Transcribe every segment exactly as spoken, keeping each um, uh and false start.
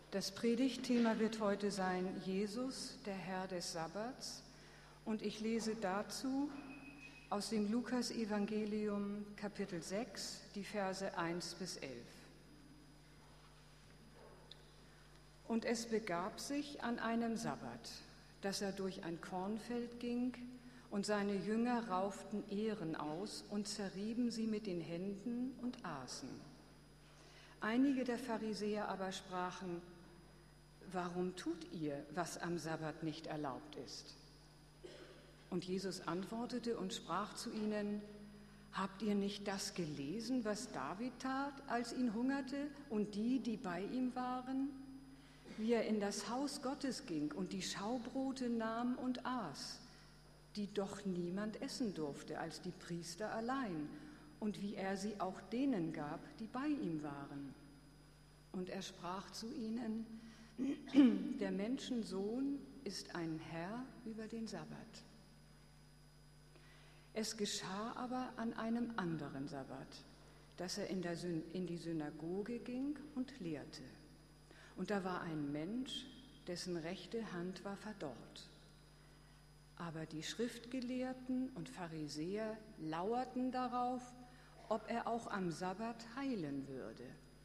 Das Predigtthema wird heute sein Jesus, der Herr des Sabbats, und ich lese dazu aus dem Lukas-Evangelium Kapitel sechs, die Verse eins bis elf. Und es begab sich an einem Sabbat, dass er durch ein Kornfeld ging, und seine Jünger rauften Ähren aus und zerrieben sie mit den Händen und aßen. Einige der Pharisäer aber sprachen: Warum tut ihr, was am Sabbat nicht erlaubt ist? Und Jesus antwortete und sprach zu ihnen: Habt ihr nicht das gelesen, was David tat, als ihn hungerte, und die, die bei ihm waren? Wie er in das Haus Gottes ging und die Schaubrote nahm und aß, die doch niemand essen durfte, als die Priester allein, und wie er sie auch denen gab, die bei ihm waren. Und er sprach zu ihnen: Der Menschensohn ist ein Herr über den Sabbat. Es geschah aber an einem anderen Sabbat, dass er in, der Syn- in die Synagoge ging und lehrte. Und da war ein Mensch, dessen rechte Hand war verdorrt. Aber die Schriftgelehrten und Pharisäer lauerten darauf, ob er auch am Sabbat heilen würde,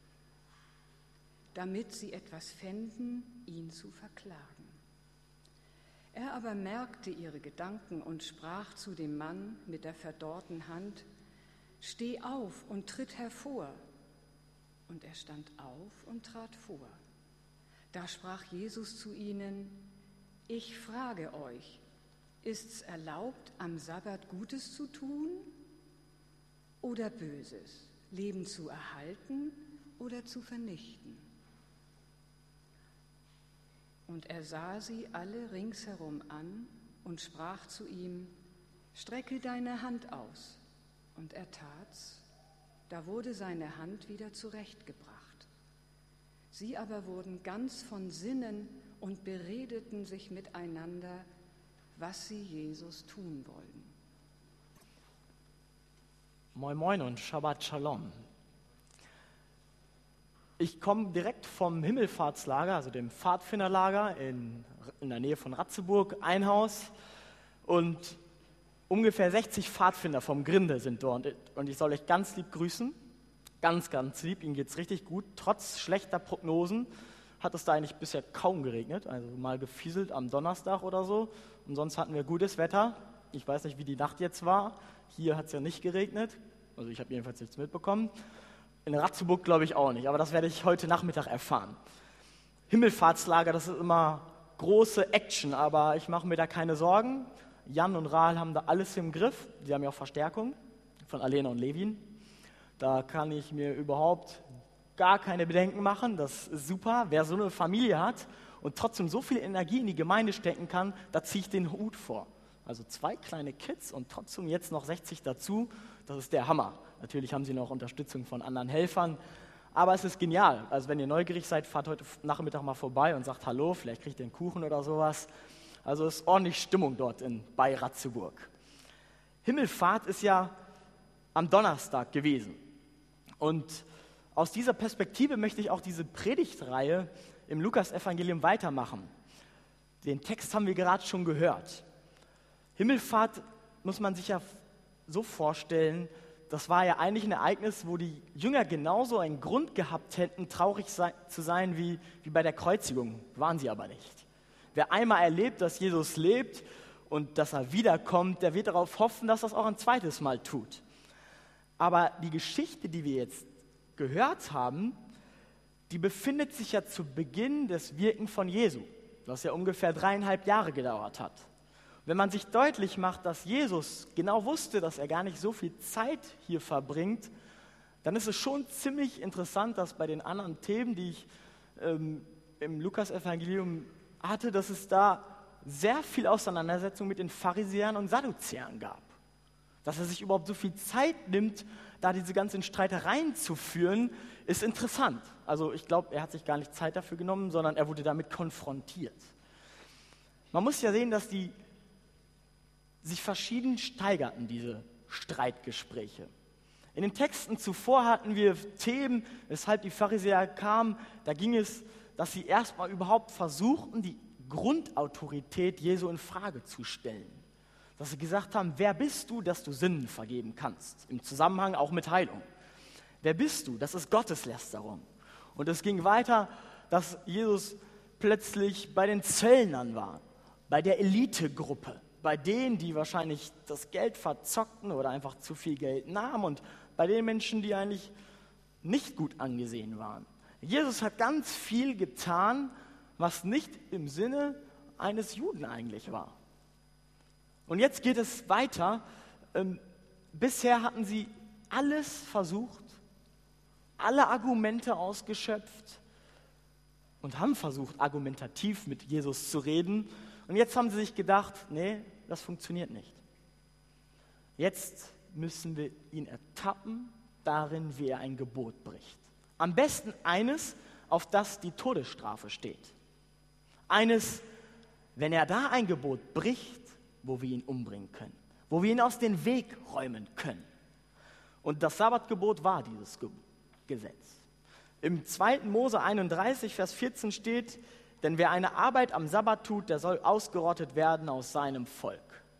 damit sie etwas fänden, ihn zu verklagen. Er aber merkte ihre Gedanken und sprach zu dem Mann mit der verdorrten Hand: Steh auf und tritt hervor. Und er stand auf und trat vor. Da sprach Jesus zu ihnen: Ich frage euch, ist's erlaubt, am Sabbat Gutes zu tun oder Böses, Leben zu erhalten oder zu vernichten? Und er sah sie alle ringsherum an und sprach zu ihm: Strecke deine Hand aus. Und er tat's, da wurde seine Hand wieder zurechtgebracht. Sie aber wurden ganz von Sinnen und beredeten sich miteinander, was sie Jesus tun wollten. Moin Moin und Shabbat Shalom. Ich komme direkt vom Himmelfahrtslager, also dem Pfadfinderlager in, in der Nähe von Ratzeburg, Einhaus, und ungefähr sechzig Pfadfinder vom Grinde sind dort. Und ich soll euch ganz lieb grüßen, ganz, ganz lieb, ihnen geht's richtig gut. Trotz schlechter Prognosen hat es da eigentlich bisher kaum geregnet, also mal gefieselt am Donnerstag oder so. Und sonst hatten wir gutes Wetter. Ich weiß nicht, wie die Nacht jetzt war. Hier hat es ja nicht geregnet, also ich habe jedenfalls nichts mitbekommen. In Ratzeburg glaube ich auch nicht, aber das werde ich heute Nachmittag erfahren. Himmelfahrtslager, das ist immer große Action, aber ich mache mir da keine Sorgen. Jan und Rahl haben da alles im Griff. Die haben ja auch Verstärkung von Alena und Levin. Da kann ich mir überhaupt gar keine Bedenken machen. Das ist super. Wer so eine Familie hat und trotzdem so viel Energie in die Gemeinde stecken kann, da ziehe ich den Hut vor. Also zwei kleine Kids und trotzdem jetzt noch sechzig dazu, das ist der Hammer. Natürlich haben sie noch Unterstützung von anderen Helfern, aber es ist genial. Also wenn ihr neugierig seid, fahrt heute Nachmittag mal vorbei und sagt Hallo, vielleicht kriegt ihr einen Kuchen oder sowas. Also es ist ordentlich Stimmung dort in, bei Ratzeburg. Himmelfahrt ist ja am Donnerstag gewesen. Und aus dieser Perspektive möchte ich auch diese Predigtreihe im Lukas-Evangelium weitermachen. Den Text haben wir gerade schon gehört. Himmelfahrt muss man sich ja so vorstellen, das war ja eigentlich ein Ereignis, wo die Jünger genauso einen Grund gehabt hätten, traurig sei, zu sein wie, wie bei der Kreuzigung. Waren sie aber nicht. Wer einmal erlebt, dass Jesus lebt und dass er wiederkommt, der wird darauf hoffen, dass er es auch ein zweites Mal tut. Aber die Geschichte, die wir jetzt gehört haben, die befindet sich ja zu Beginn des Wirken von Jesu, das ja ungefähr dreieinhalb Jahre gedauert hat. Wenn man sich deutlich macht, dass Jesus genau wusste, dass er gar nicht so viel Zeit hier verbringt, dann ist es schon ziemlich interessant, dass bei den anderen Themen, die ich ähm, im Lukas-Evangelium hatte, dass es da sehr viel Auseinandersetzung mit den Pharisäern und Sadduzäern gab. Dass er sich überhaupt so viel Zeit nimmt, da diese ganzen Streitereien zu führen, ist interessant. Also ich glaube, er hat sich gar nicht Zeit dafür genommen, sondern er wurde damit konfrontiert. Man muss ja sehen, dass die sich verschieden steigerten, diese Streitgespräche. In den Texten zuvor hatten wir Themen, weshalb die Pharisäer kamen. Da ging es, dass sie erstmal überhaupt versuchten, die Grundautorität Jesu in Frage zu stellen. Dass sie gesagt haben, wer bist du, dass du Sünden vergeben kannst? Im Zusammenhang auch mit Heilung. Wer bist du? Das ist Gotteslästerung. Und es ging weiter, dass Jesus plötzlich bei den Zöllnern war, bei der Elitegruppe, bei denen, die wahrscheinlich das Geld verzockten oder einfach zu viel Geld nahmen und bei den Menschen, die eigentlich nicht gut angesehen waren. Jesus hat ganz viel getan, was nicht im Sinne eines Juden eigentlich war. Und jetzt geht es weiter. Ähm, bisher hatten sie alles versucht, alle Argumente ausgeschöpft und haben versucht, argumentativ mit Jesus zu reden. Und jetzt haben sie sich gedacht, nee, das funktioniert nicht. Jetzt müssen wir ihn ertappen darin, wie er ein Gebot bricht. Am besten eines, auf das die Todesstrafe steht. Eines, wenn er da ein Gebot bricht, wo wir ihn umbringen können, wo wir ihn aus dem Weg räumen können. Und das Sabbatgebot war dieses Ge- Gesetz. Im zweiten Mose einunddreißig, Vers vierzehn steht, denn wer eine Arbeit am Sabbat tut, der soll ausgerottet werden aus seinem Volk.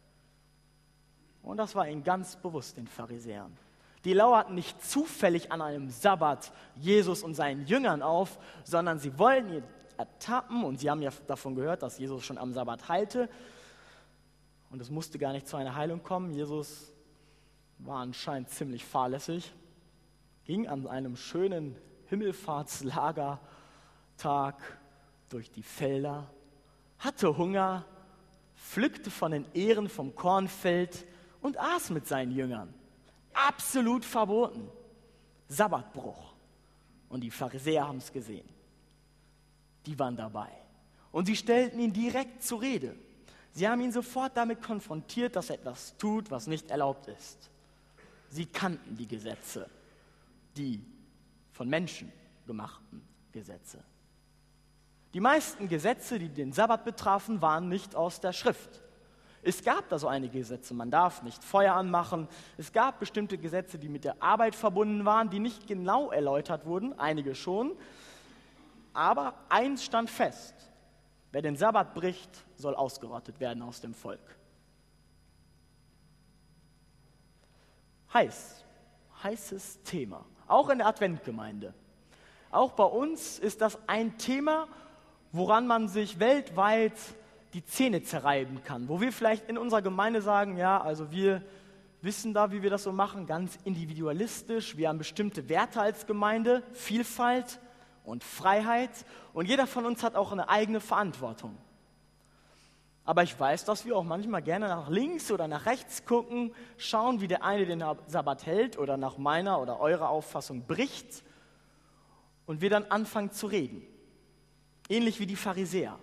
Und das war ihnen ganz bewusst, den Pharisäern. Die lauerten nicht zufällig an einem Sabbat Jesus und seinen Jüngern auf, sondern sie wollten ihn ertappen und sie haben ja davon gehört, dass Jesus schon am Sabbat heilte. Und es musste gar nicht zu einer Heilung kommen. Jesus war anscheinend ziemlich fahrlässig, ging an einem schönen Himmelfahrtslagertag durch die Felder, hatte Hunger, pflückte von den Ähren vom Kornfeld und aß mit seinen Jüngern. Absolut verboten. Sabbatbruch. Und die Pharisäer haben es gesehen. Die waren dabei. Und sie stellten ihn direkt zur Rede. Sie haben ihn sofort damit konfrontiert, dass er etwas tut, was nicht erlaubt ist. Sie kannten die Gesetze, die von Menschen gemachten Gesetze. Die meisten Gesetze, die den Sabbat betrafen, waren nicht aus der Schrift. Es gab da so einige Gesetze, man darf nicht Feuer anmachen. Es gab bestimmte Gesetze, die mit der Arbeit verbunden waren, die nicht genau erläutert wurden, einige schon. Aber eins stand fest, wer den Sabbat bricht, soll ausgerottet werden aus dem Volk. Heiß, heißes Thema, auch in der Adventgemeinde. Auch bei uns ist das ein Thema, woran man sich weltweit die Zähne zerreiben kann, wo wir vielleicht in unserer Gemeinde sagen, ja, also wir wissen da, wie wir das so machen, ganz individualistisch, wir haben bestimmte Werte als Gemeinde, Vielfalt und Freiheit und jeder von uns hat auch eine eigene Verantwortung. Aber ich weiß, dass wir auch manchmal gerne nach links oder nach rechts gucken, schauen, wie der eine den Sabbat hält oder nach meiner oder eurer Auffassung bricht und wir dann anfangen zu reden. Ähnlich wie die Pharisäer.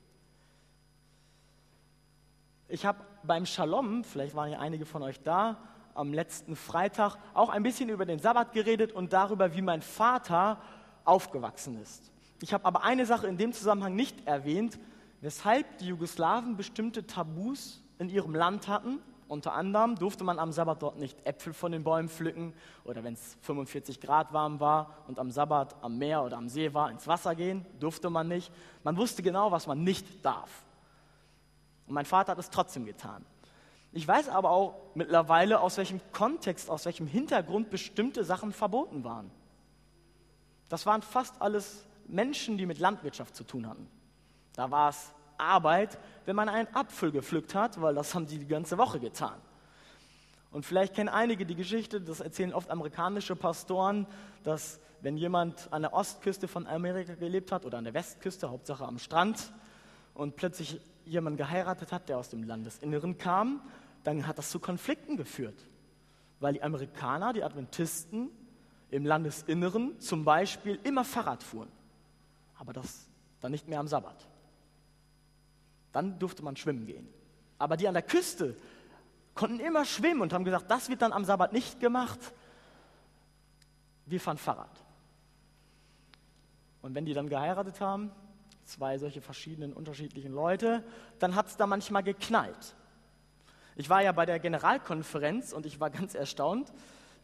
Ich habe beim Shalom, vielleicht waren ja einige von euch da, am letzten Freitag auch ein bisschen über den Sabbat geredet und darüber, wie mein Vater aufgewachsen ist. Ich habe aber eine Sache in dem Zusammenhang nicht erwähnt, weshalb die Jugoslawen bestimmte Tabus in ihrem Land hatten. Unter anderem durfte man am Sabbat dort nicht Äpfel von den Bäumen pflücken oder wenn es fünfundvierzig Grad warm war und am Sabbat am Meer oder am See war, ins Wasser gehen, durfte man nicht. Man wusste genau, was man nicht darf. Und mein Vater hat es trotzdem getan. Ich weiß aber auch mittlerweile, aus welchem Kontext, aus welchem Hintergrund bestimmte Sachen verboten waren. Das waren fast alles Menschen, die mit Landwirtschaft zu tun hatten. Da war es Arbeit, wenn man einen Apfel gepflückt hat, weil das haben die die ganze Woche getan. Und vielleicht kennen einige die Geschichte, das erzählen oft amerikanische Pastoren, dass wenn jemand an der Ostküste von Amerika gelebt hat oder an der Westküste, Hauptsache am Strand, und plötzlich jemand geheiratet hat, der aus dem Landesinneren kam, dann hat das zu Konflikten geführt. Weil die Amerikaner, die Adventisten im Landesinneren zum Beispiel immer Fahrrad fuhren. Aber das dann nicht mehr am Sabbat. Dann durfte man schwimmen gehen. Aber die an der Küste konnten immer schwimmen und haben gesagt, das wird dann am Sabbat nicht gemacht. Wir fahren Fahrrad. Und wenn die dann geheiratet haben, zwei solche verschiedenen, unterschiedlichen Leute, dann hat es da manchmal geknallt. Ich war ja bei der Generalkonferenz und ich war ganz erstaunt.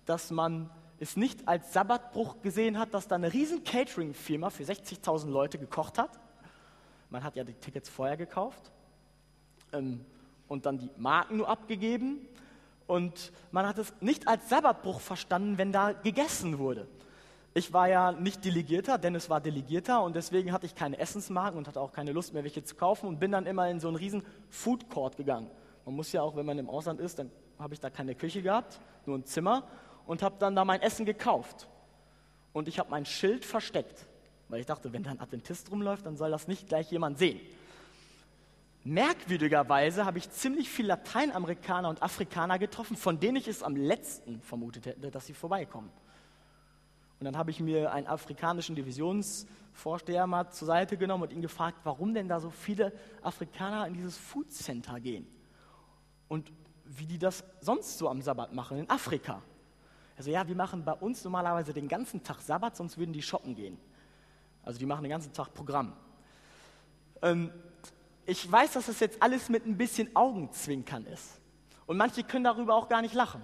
dass man es nicht als Sabbatbruch gesehen hat, dass da eine riesen Catering-Firma für sechzigtausend Leute gekocht hat. Man hat ja die Tickets vorher gekauft ähm, und dann die Marken nur abgegeben. Und man hat es nicht als Sabbatbruch verstanden, wenn da gegessen wurde. Ich war ja nicht Delegierter, Dennis war Delegierter und deswegen hatte ich keine Essensmarken und hatte auch keine Lust mehr, welche zu kaufen und bin dann immer in so einen riesen Food Court gegangen. Man muss ja auch, wenn man im Ausland ist, dann habe ich da keine Küche gehabt, nur ein Zimmer und habe dann da mein Essen gekauft. Und ich habe mein Schild versteckt, weil ich dachte, wenn da ein Adventist rumläuft, dann soll das nicht gleich jemand sehen. Merkwürdigerweise habe ich ziemlich viele Lateinamerikaner und Afrikaner getroffen, von denen ich es am letzten vermutet hätte, dass sie vorbeikommen. Und dann habe ich mir einen afrikanischen Divisionsvorsteher mal zur Seite genommen und ihn gefragt, warum denn da so viele Afrikaner in dieses Food Center gehen und wie die das sonst so am Sabbat machen in Afrika. Also ja, wir machen bei uns normalerweise den ganzen Tag Sabbat, sonst würden die shoppen gehen. Also die machen den ganzen Tag Programm. Ähm, ich weiß, dass das jetzt alles mit ein bisschen Augenzwinkern ist. Und manche können darüber auch gar nicht lachen.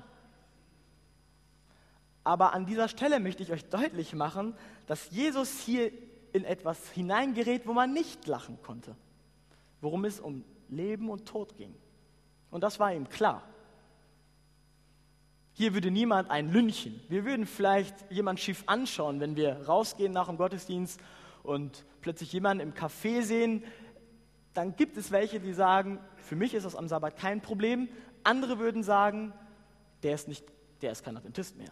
Aber an dieser Stelle möchte ich euch deutlich machen, dass Jesus hier in etwas hineingerät, wo man nicht lachen konnte. Worum es um Leben und Tod ging. Und das war ihm klar. Hier würde niemand ein Lynchen. Wir würden vielleicht jemanden schief anschauen, wenn wir rausgehen nach dem Gottesdienst und plötzlich jemanden im Café sehen. Dann gibt es welche, die sagen, für mich ist das am Sabbat kein Problem. Andere würden sagen, der ist, nicht, der ist kein Adventist mehr.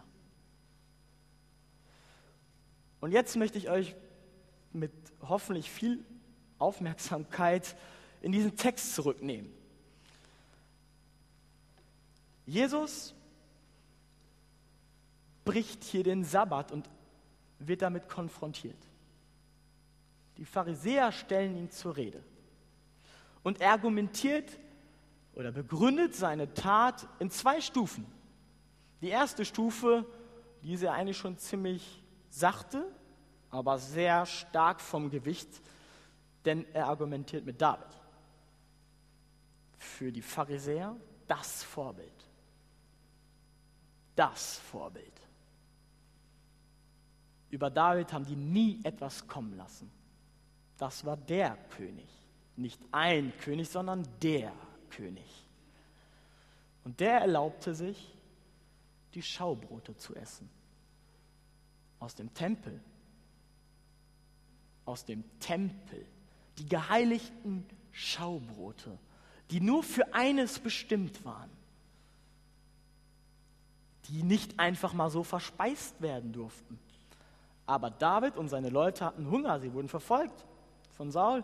Und jetzt möchte ich euch mit hoffentlich viel Aufmerksamkeit in diesen Text zurücknehmen. Jesus bricht hier den Sabbat und wird damit konfrontiert. Die Pharisäer stellen ihn zur Rede und er argumentiert oder begründet seine Tat in zwei Stufen. Die erste Stufe, die ist ja eigentlich schon ziemlich sachte, aber sehr stark vom Gewicht, denn er argumentiert mit David. Für die Pharisäer das Vorbild. Das Vorbild. Über David haben die nie etwas kommen lassen. Das war der König. Nicht ein König, sondern der König. Und der erlaubte sich, die Schaubrote zu essen. Aus dem Tempel. Aus dem Tempel. Die geheiligten Schaubrote, die nur für eines bestimmt waren. Die nicht einfach mal so verspeist werden durften. Aber David und seine Leute hatten Hunger, sie wurden verfolgt von Saul.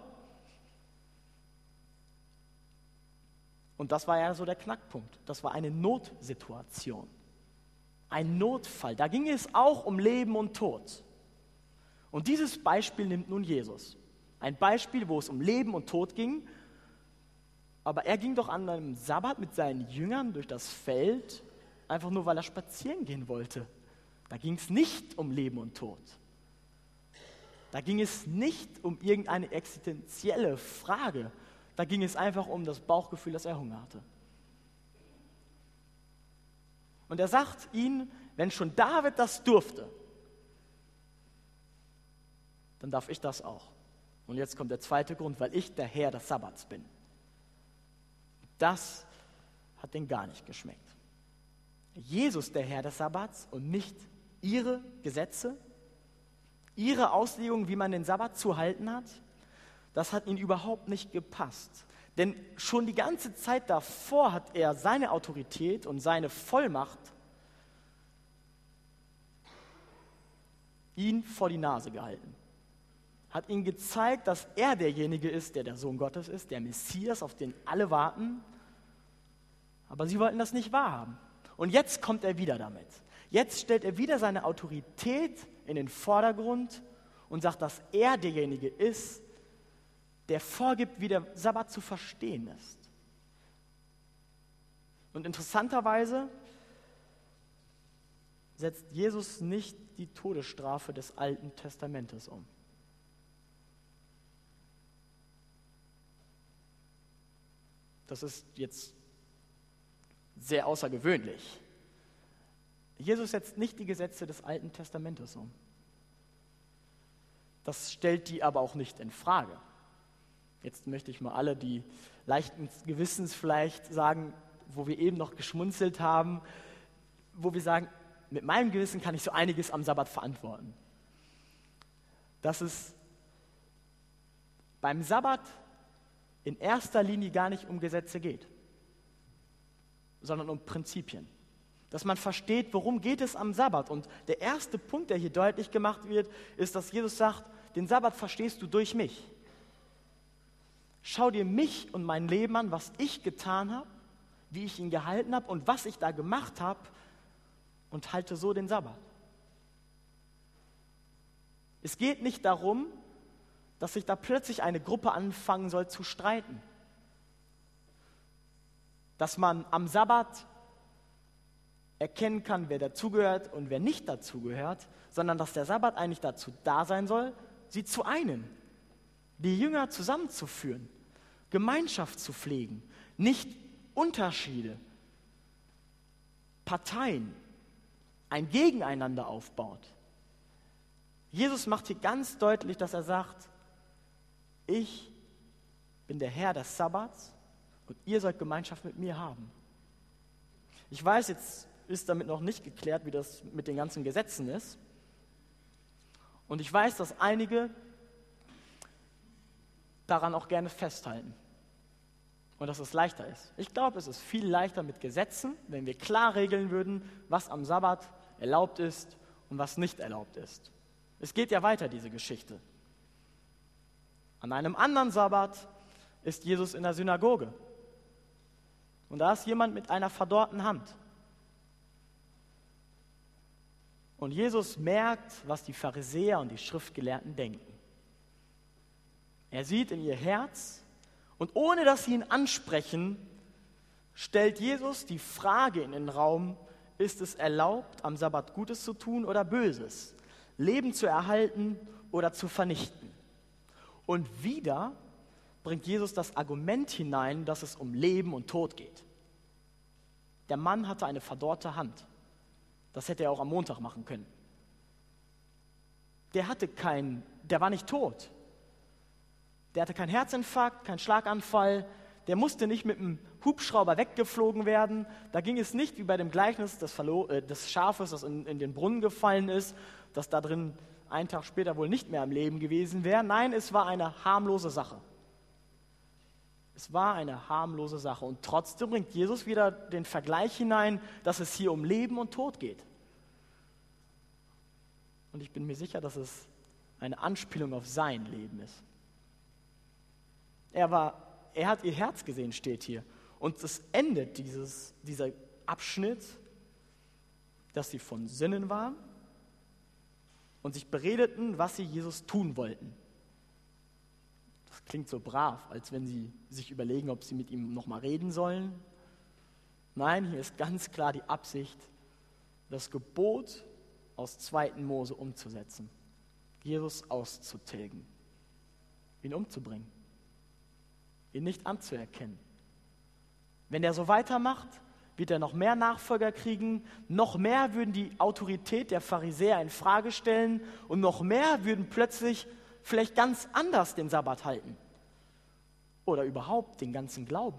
Und das war ja so der Knackpunkt. Das war eine Notsituation. Ein Notfall. Da ging es auch um Leben und Tod. Und dieses Beispiel nimmt nun Jesus. Ein Beispiel, wo es um Leben und Tod ging. Aber er ging doch an einem Sabbat mit seinen Jüngern durch das Feld, einfach nur, weil er spazieren gehen wollte. Da ging es nicht um Leben und Tod. Da ging es nicht um irgendeine existenzielle Frage. Da ging es einfach um das Bauchgefühl, dass er Hunger hatte. Und er sagt ihnen, wenn schon David das durfte, dann darf ich das auch. Und jetzt kommt der zweite Grund, weil ich der Herr des Sabbats bin. Das hat denen gar nicht geschmeckt. Jesus der Herr des Sabbats und nicht ihre Gesetze, ihre Auslegung, wie man den Sabbat zu halten hat, das hat ihnen überhaupt nicht gepasst. Denn schon die ganze Zeit davor hat er seine Autorität und seine Vollmacht ihn vor die Nase gehalten. Hat ihnen gezeigt, dass er derjenige ist, der der Sohn Gottes ist, der Messias, auf den alle warten. Aber sie wollten das nicht wahrhaben. Und jetzt kommt er wieder damit. Jetzt stellt er wieder seine Autorität in den Vordergrund und sagt, dass er derjenige ist, der vorgibt, wie der Sabbat zu verstehen ist. Und interessanterweise setzt Jesus nicht die Todesstrafe des Alten Testamentes um. Das ist jetzt sehr außergewöhnlich. Jesus setzt nicht die Gesetze des Alten Testamentes um. Das stellt die aber auch nicht in Frage. Jetzt möchte ich mal alle, die leichten Gewissens vielleicht sagen, wo wir eben noch geschmunzelt haben, wo wir sagen, mit meinem Gewissen kann ich so einiges am Sabbat verantworten. Dass es beim Sabbat in erster Linie gar nicht um Gesetze geht, sondern um Prinzipien. Dass man versteht, worum geht es am Sabbat. Und der erste Punkt, der hier deutlich gemacht wird, ist, dass Jesus sagt, den Sabbat verstehst du durch mich. Schau dir mich und mein Leben an, was ich getan habe, wie ich ihn gehalten habe und was ich da gemacht habe und halte so den Sabbat. Es geht nicht darum, dass sich da plötzlich eine Gruppe anfangen soll zu streiten. Dass man am Sabbat erkennen kann, wer dazugehört und wer nicht dazugehört, sondern dass der Sabbat eigentlich dazu da sein soll, sie zu einen, die Jünger zusammenzuführen, Gemeinschaft zu pflegen, nicht Unterschiede, Parteien, ein Gegeneinander aufbaut. Jesus macht hier ganz deutlich, dass er sagt, ich bin der Herr des Sabbats und ihr sollt Gemeinschaft mit mir haben. Ich weiß, jetzt ist damit noch nicht geklärt, wie das mit den ganzen Gesetzen ist. Und ich weiß, dass einige daran auch gerne festhalten. Und dass es leichter ist. Ich glaube, es ist viel leichter mit Gesetzen, wenn wir klar regeln würden, was am Sabbat erlaubt ist und was nicht erlaubt ist. Es geht ja weiter, diese Geschichte. An einem anderen Sabbat ist Jesus in der Synagoge. Und da ist jemand mit einer verdorrten Hand. Und Jesus merkt, was die Pharisäer und die Schriftgelehrten denken. Er sieht in ihr Herz und ohne dass sie ihn ansprechen, stellt Jesus die Frage in den Raum, ist es erlaubt, am Sabbat Gutes zu tun oder Böses, Leben zu erhalten oder zu vernichten? Und wieder bringt Jesus das Argument hinein, dass es um Leben und Tod geht. Der Mann hatte eine verdorrte Hand. Das hätte er auch am Montag machen können. Der hatte kein, der war nicht tot. Der hatte keinen Herzinfarkt, keinen Schlaganfall. Der musste nicht mit einem Hubschrauber weggeflogen werden. Da ging es nicht wie bei dem Gleichnis des, Verlo- äh, des Schafes, das in, in den Brunnen gefallen ist, das da drin einen Tag später wohl nicht mehr am Leben gewesen wäre. Nein, es war eine harmlose Sache. Es war eine harmlose Sache. Und trotzdem bringt Jesus wieder den Vergleich hinein, dass es hier um Leben und Tod geht. Und ich bin mir sicher, dass es eine Anspielung auf sein Leben ist. Er, war, er hat ihr Herz gesehen, steht hier. Und es endet dieses, dieser Abschnitt, dass sie von Sinnen waren und sich beredeten, was sie Jesus tun wollten. Das klingt so brav, als wenn sie sich überlegen, ob sie mit ihm nochmal reden sollen. Nein, hier ist ganz klar die Absicht, das Gebot aus zweiten Mose umzusetzen, Jesus auszutilgen, ihn umzubringen, ihn nicht anzuerkennen. Wenn er so weitermacht, wird er noch mehr Nachfolger kriegen, noch mehr würden die Autorität der Pharisäer in Frage stellen und noch mehr würden plötzlich vielleicht ganz anders den Sabbat halten oder überhaupt den ganzen Glauben.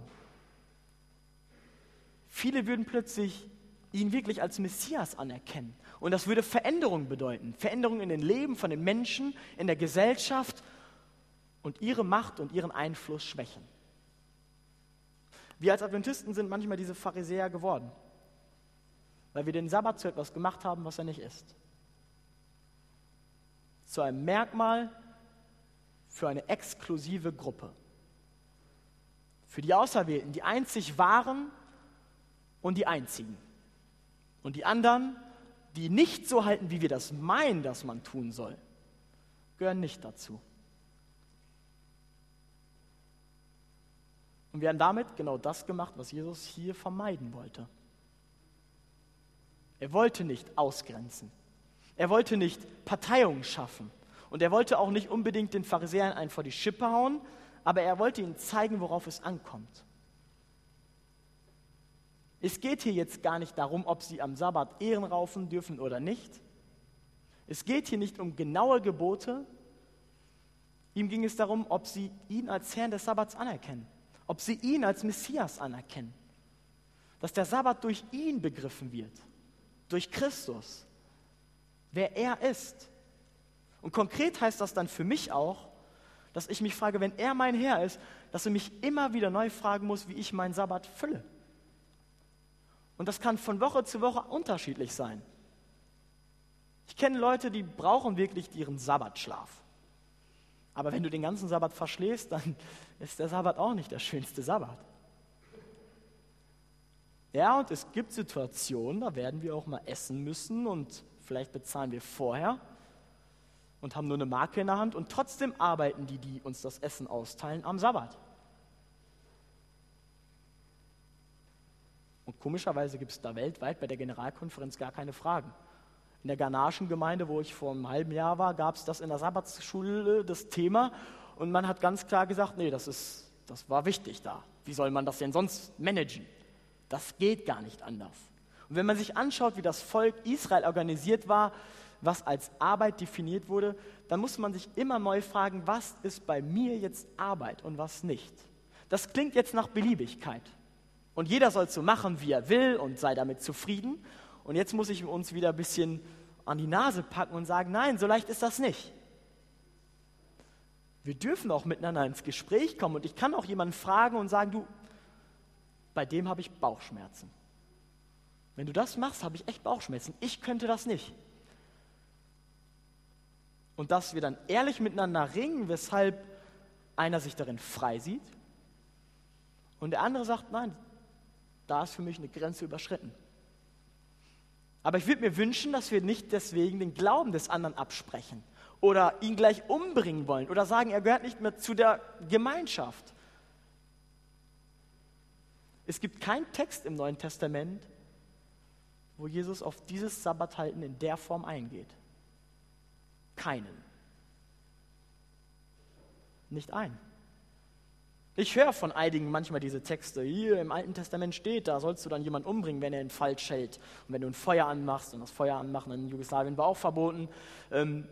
Viele würden plötzlich ihn wirklich als Messias anerkennen und das würde Veränderung bedeuten, Veränderung in den Leben von den Menschen, in der Gesellschaft und ihre Macht und ihren Einfluss schwächen. Wir als Adventisten sind manchmal diese Pharisäer geworden, weil wir den Sabbat zu etwas gemacht haben, was er nicht ist. Zu einem Merkmal für eine exklusive Gruppe. Für die Auserwählten, die einzig waren und die Einzigen. Und die anderen, die nicht so halten, wie wir das meinen, dass man tun soll, gehören nicht dazu. Und wir haben damit genau das gemacht, was Jesus hier vermeiden wollte. Er wollte nicht ausgrenzen. Er wollte nicht Parteiung schaffen. Und er wollte auch nicht unbedingt den Pharisäern einen vor die Schippe hauen, aber er wollte ihnen zeigen, worauf es ankommt. Es geht hier jetzt gar nicht darum, ob sie am Sabbat Ehren raufen dürfen oder nicht. Es geht hier nicht um genaue Gebote. Ihm ging es darum, ob sie ihn als Herrn des Sabbats anerkennen, ob sie ihn als Messias anerkennen, dass der Sabbat durch ihn begriffen wird, durch Christus, wer er ist. Und konkret heißt das dann für mich auch, dass ich mich frage, wenn er mein Herr ist, dass er mich immer wieder neu fragen muss, wie ich meinen Sabbat fülle. Und das kann von Woche zu Woche unterschiedlich sein. Ich kenne Leute, die brauchen wirklich ihren Sabbatschlaf. Aber wenn du den ganzen Sabbat verschläfst, dann ist der Sabbat auch nicht der schönste Sabbat. Ja, und es gibt Situationen, da werden wir auch mal essen müssen und vielleicht bezahlen wir vorher und haben nur eine Marke in der Hand und trotzdem arbeiten die, die uns das Essen austeilen, am Sabbat. Und komischerweise gibt es da weltweit bei der Generalkonferenz gar keine Fragen. In der ghanaischen Gemeinde, wo ich vor einem halben Jahr war, gab es das in der Sabbatsschule, das Thema. Und man hat ganz klar gesagt, nee, das ist, das war wichtig da. Wie soll man das denn sonst managen? Das geht gar nicht anders. Und wenn man sich anschaut, wie das Volk Israel organisiert war, was als Arbeit definiert wurde, dann muss man sich immer neu fragen, was ist bei mir jetzt Arbeit und was nicht. Das klingt jetzt nach Beliebigkeit. Und jeder soll so machen, wie er will und sei damit zufrieden. Und jetzt muss ich uns wieder ein bisschen an die Nase packen und sagen, nein, so leicht ist das nicht. Wir dürfen auch miteinander ins Gespräch kommen und ich kann auch jemanden fragen und sagen, du, bei dem habe ich Bauchschmerzen. Wenn du das machst, habe ich echt Bauchschmerzen. Ich könnte das nicht. Und dass wir dann ehrlich miteinander ringen, weshalb einer sich darin frei sieht und der andere sagt, nein, da ist für mich eine Grenze überschritten. Aber ich würde mir wünschen, dass wir nicht deswegen den Glauben des anderen absprechen oder ihn gleich umbringen wollen oder sagen, er gehört nicht mehr zu der Gemeinschaft. Es gibt keinen Text im Neuen Testament, wo Jesus auf dieses Sabbathalten in der Form eingeht. Keinen. Nicht ein. Ich höre von einigen manchmal diese Texte, hier im Alten Testament steht, da sollst du dann jemanden umbringen, wenn er ihn falsch hält. Und wenn du ein Feuer anmachst, und das Feuer anmachen in Jugoslawien war auch verboten. Ähm,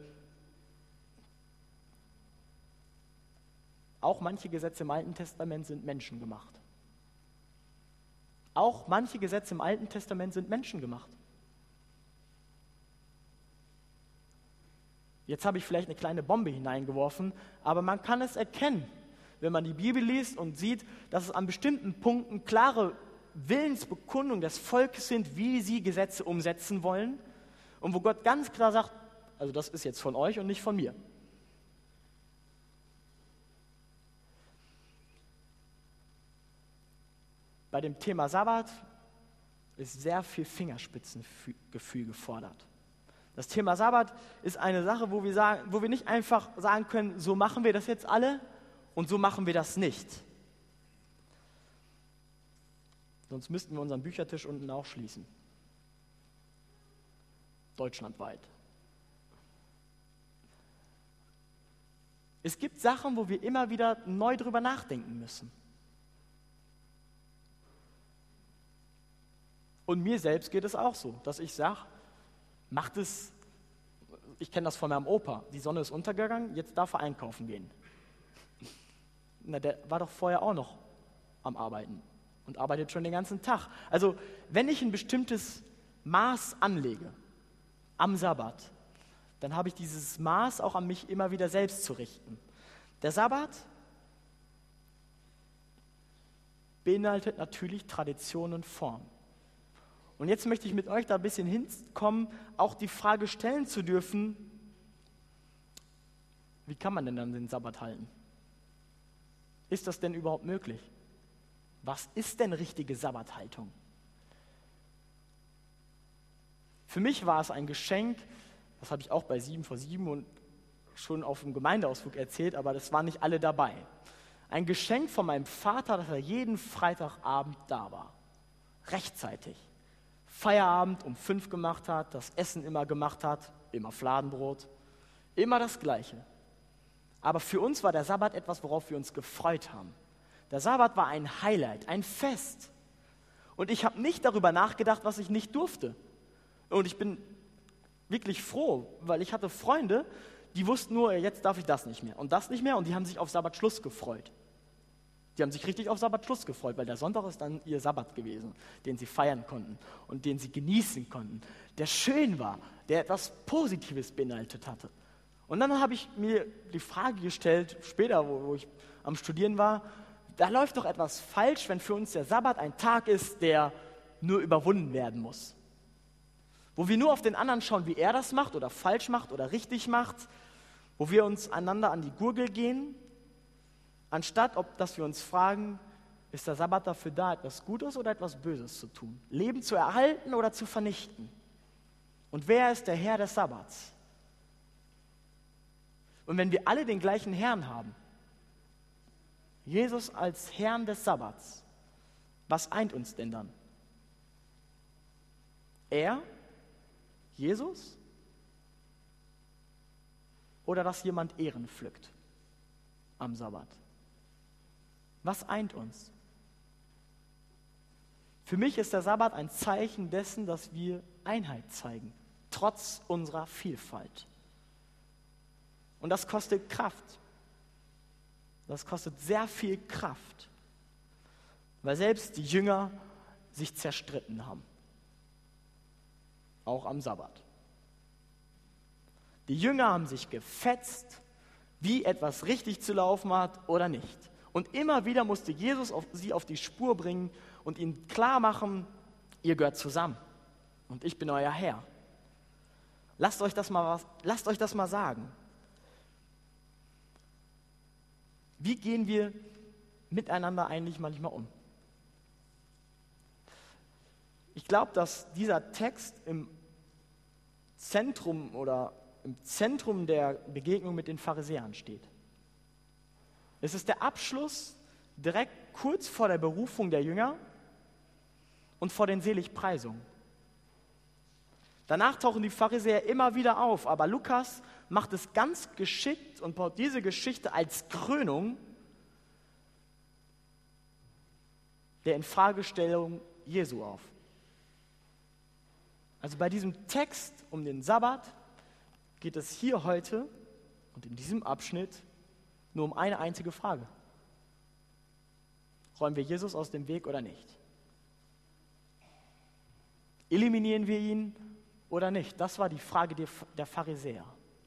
auch manche Gesetze im Alten Testament sind menschengemacht. Auch manche Gesetze im Alten Testament sind menschengemacht. Jetzt habe ich vielleicht eine kleine Bombe hineingeworfen, aber man kann es erkennen, wenn man die Bibel liest und sieht, dass es an bestimmten Punkten klare Willensbekundungen des Volkes sind, wie sie Gesetze umsetzen wollen und wo Gott ganz klar sagt, also das ist jetzt von euch und nicht von mir. Bei dem Thema Sabbat ist sehr viel Fingerspitzengefühl gefordert. Das Thema Sabbat ist eine Sache, wo wir, sagen, wo wir nicht einfach sagen können, so machen wir das jetzt alle und so machen wir das nicht. Sonst müssten wir unseren Büchertisch unten auch schließen. Deutschlandweit. Es gibt Sachen, wo wir immer wieder neu drüber nachdenken müssen. Und mir selbst geht es auch so, dass ich sage, macht es, ich kenne das von meinem Opa, die Sonne ist untergegangen, jetzt darf er einkaufen gehen. Na, der war doch vorher auch noch am Arbeiten und arbeitet schon den ganzen Tag. Also, wenn ich ein bestimmtes Maß anlege am Sabbat, dann habe ich dieses Maß auch an mich immer wieder selbst zu richten. Der Sabbat beinhaltet natürlich Tradition und Form. Und jetzt möchte ich mit euch da ein bisschen hinkommen, auch die Frage stellen zu dürfen, wie kann man denn dann den Sabbat halten? Ist das denn überhaupt möglich? Was ist denn richtige Sabbathaltung? Für mich war es ein Geschenk, das habe ich auch bei sieben vor sieben und schon auf dem Gemeindeausflug erzählt, aber das waren nicht alle dabei. Ein Geschenk von meinem Vater, dass er jeden Freitagabend da war. Rechtzeitig. Feierabend um fünf gemacht hat, das Essen immer gemacht hat, immer Fladenbrot, immer das Gleiche. Aber für uns war der Sabbat etwas, worauf wir uns gefreut haben. Der Sabbat war ein Highlight, ein Fest. Und ich habe nicht darüber nachgedacht, was ich nicht durfte. Und ich bin wirklich froh, weil ich hatte Freunde, die wussten nur, jetzt darf ich das nicht mehr und das nicht mehr, und die haben sich auf Sabbatschluss gefreut. Die haben sich richtig auf Sabbatschluss gefreut, weil der Sonntag ist dann ihr Sabbat gewesen, den sie feiern konnten und den sie genießen konnten, der schön war, der etwas Positives beinhaltet hatte. Und dann habe ich mir die Frage gestellt, später, wo, wo ich am Studieren war, da läuft doch etwas falsch, wenn für uns der Sabbat ein Tag ist, der nur überwunden werden muss. Wo wir nur auf den anderen schauen, wie er das macht oder falsch macht oder richtig macht, wo wir uns einander an die Gurgel gehen, anstatt ob, dass wir uns fragen, ist der Sabbat dafür da, etwas Gutes oder etwas Böses zu tun? Leben zu erhalten oder zu vernichten? Und wer ist der Herr des Sabbats? Und wenn wir alle den gleichen Herrn haben, Jesus als Herrn des Sabbats, was eint uns denn dann? Er, Jesus, oder dass jemand Ehren pflückt am Sabbat? Was eint uns? Für mich ist der Sabbat ein Zeichen dessen, dass wir Einheit zeigen, trotz unserer Vielfalt. Und das kostet Kraft. Das kostet sehr viel Kraft, weil selbst die Jünger sich zerstritten haben. Auch am Sabbat. Die Jünger haben sich gefetzt, wie etwas richtig zu laufen hat oder nicht. Und immer wieder musste Jesus auf, sie auf die Spur bringen und ihnen klar machen, ihr gehört zusammen und ich bin euer Herr. Lasst euch das mal, was, lasst euch das mal sagen. Wie gehen wir miteinander eigentlich manchmal um? Ich glaube, dass dieser Text im Zentrum oder im Zentrum der Begegnung mit den Pharisäern steht. Es ist der Abschluss direkt kurz vor der Berufung der Jünger und vor den Seligpreisungen. Danach tauchen die Pharisäer immer wieder auf, aber Lukas macht es ganz geschickt und baut diese Geschichte als Krönung der Infragestellung Jesu auf. Also bei diesem Text um den Sabbat geht es hier heute und in diesem Abschnitt nur um eine einzige Frage. Räumen wir Jesus aus dem Weg oder nicht? Eliminieren wir ihn oder nicht? Das war die Frage der Pharisäer.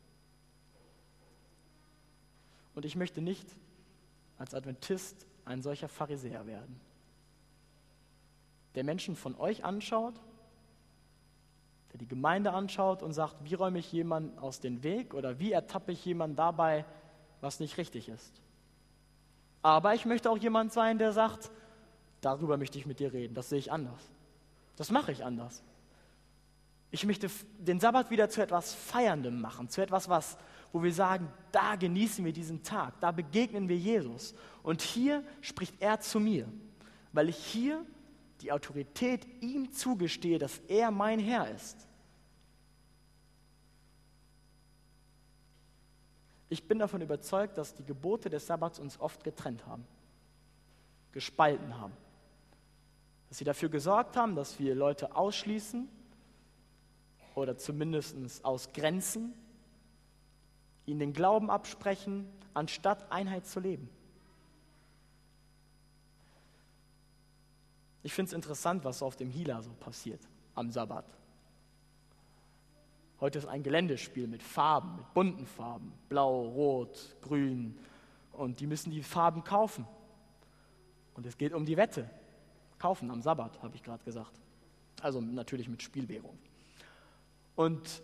Und ich möchte nicht als Adventist ein solcher Pharisäer werden, der Menschen von euch anschaut, der die Gemeinde anschaut und sagt, wie räume ich jemanden aus dem Weg oder wie ertappe ich jemanden dabei, was nicht richtig ist. Aber ich möchte auch jemand sein, der sagt, darüber möchte ich mit dir reden, das sehe ich anders. Das mache ich anders. Ich möchte den Sabbat wieder zu etwas Feierndem machen, zu etwas, was, wo wir sagen, da genießen wir diesen Tag, da begegnen wir Jesus. Und hier spricht er zu mir, weil ich hier die Autorität ihm zugestehe, dass er mein Herr ist. Ich bin davon überzeugt, dass die Gebote des Sabbats uns oft getrennt haben, gespalten haben. Dass sie dafür gesorgt haben, dass wir Leute ausschließen oder zumindest ausgrenzen, ihnen den Glauben absprechen, anstatt Einheit zu leben. Ich finde es interessant, was auf dem Hila so passiert am Sabbat. Heute ist ein Geländespiel mit Farben, mit bunten Farben, blau, rot, grün, und die müssen die Farben kaufen. Und es geht um die Wette. Kaufen am Sabbat, habe ich gerade gesagt. Also natürlich mit Spielwährung. Und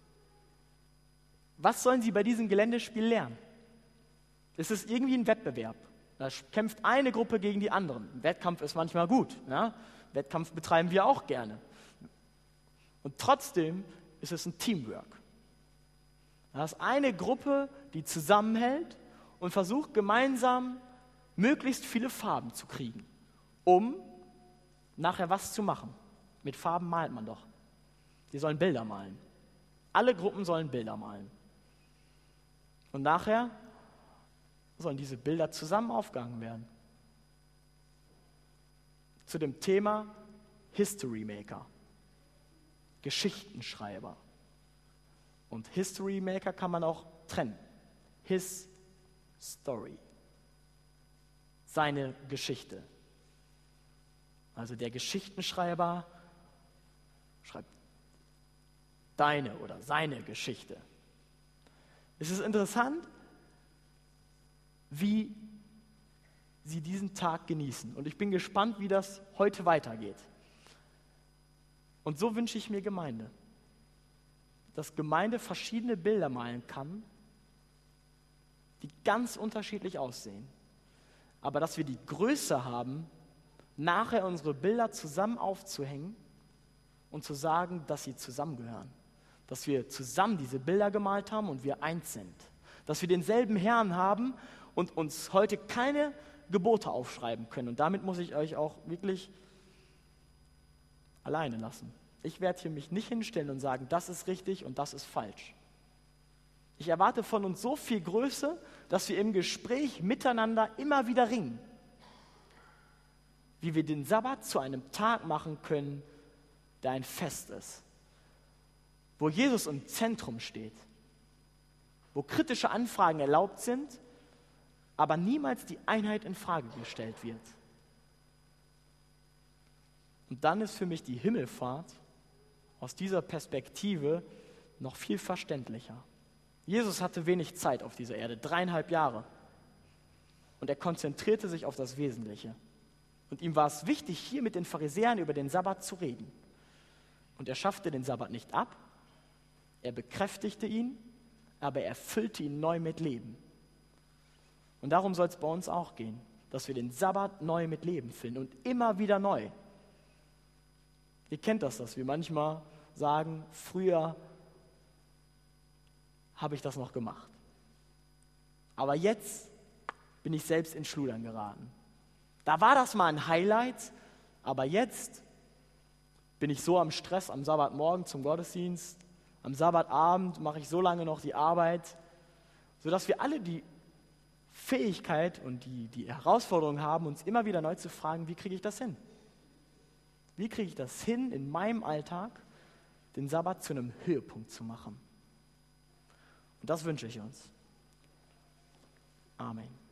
was sollen sie bei diesem Geländespiel lernen? Es ist irgendwie ein Wettbewerb. Da kämpft eine Gruppe gegen die anderen. Wettkampf ist manchmal gut. Ja? Wettkampf betreiben wir auch gerne. Und trotzdem ist es ein Teamwork. Da ist eine Gruppe, die zusammenhält und versucht gemeinsam möglichst viele Farben zu kriegen, um nachher was zu machen. Mit Farben malt man doch. Die sollen Bilder malen. Alle Gruppen sollen Bilder malen. Und nachher sollen diese Bilder zusammen aufgehangen werden. Zu dem Thema History Maker, Geschichtenschreiber. Und History Maker kann man auch trennen. His Story, seine Geschichte. Also der Geschichtenschreiber schreibt deine oder seine Geschichte. Es ist interessant, wie sie diesen Tag genießen. Und ich bin gespannt, wie das heute weitergeht. Und so wünsche ich mir Gemeinde. Dass Gemeinde verschiedene Bilder malen kann, die ganz unterschiedlich aussehen. Aber dass wir die Größe haben, nachher unsere Bilder zusammen aufzuhängen und zu sagen, dass sie zusammengehören. Dass wir zusammen diese Bilder gemalt haben und wir eins sind. Dass wir denselben Herrn haben und uns heute keine Gebote aufschreiben können. Und damit muss ich euch auch wirklich alleine lassen. Ich werde hier mich nicht hinstellen und sagen, das ist richtig und das ist falsch. Ich erwarte von uns so viel Größe, dass wir im Gespräch miteinander immer wieder ringen. Wie wir den Sabbat zu einem Tag machen können, der ein Fest ist. Wo Jesus im Zentrum steht. Wo kritische Anfragen erlaubt sind, aber niemals die Einheit in Frage gestellt wird. Und dann ist für mich die Himmelfahrt aus dieser Perspektive noch viel verständlicher. Jesus hatte wenig Zeit auf dieser Erde, dreieinhalb Jahre. Und er konzentrierte sich auf das Wesentliche. Und ihm war es wichtig, hier mit den Pharisäern über den Sabbat zu reden. Und er schaffte den Sabbat nicht ab, er bekräftigte ihn, aber er füllte ihn neu mit Leben. Und darum soll es bei uns auch gehen, dass wir den Sabbat neu mit Leben füllen und immer wieder neu. Ihr kennt das, dass wir manchmal sagen, früher habe ich das noch gemacht. Aber jetzt bin ich selbst in Schludern geraten. Da war das mal ein Highlight, aber jetzt bin ich so am Stress am Sabbatmorgen zum Gottesdienst, am Sabbatabend mache ich so lange noch die Arbeit, sodass wir alle die Fähigkeit und die, die Herausforderung haben, uns immer wieder neu zu fragen, wie kriege ich das hin? Wie kriege ich das hin, in meinem Alltag den Sabbat zu einem Höhepunkt zu machen? Und das wünsche ich uns. Amen.